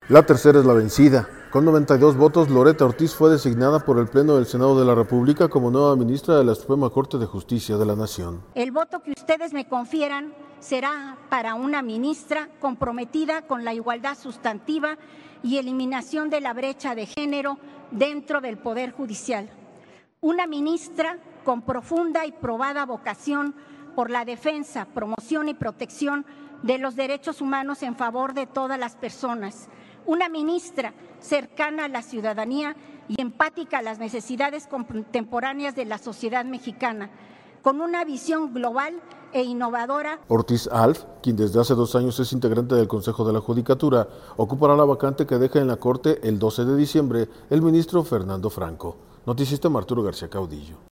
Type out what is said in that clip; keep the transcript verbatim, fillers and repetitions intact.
La tercera es la vencida. Con noventa y dos votos, Loretta Ortiz fue designada por el Pleno del Senado de la República como nueva ministra de la Suprema Corte de Justicia de la Nación. El voto que ustedes me confieran será para una ministra comprometida con la igualdad sustantiva y eliminación de la brecha de género dentro del Poder Judicial. Una ministra con profunda y probada vocación por la defensa, promoción y protección de los derechos humanos en favor de todas las personas. Una ministra cercana a la ciudadanía y empática a las necesidades contemporáneas de la sociedad mexicana, con una visión global e innovadora. Ortiz Alf, quien desde hace dos años es integrante del Consejo de la Judicatura, ocupará la vacante que deja en la Corte el doce de diciembre el ministro Fernando Franco. Noticista Arturo García Caudillo.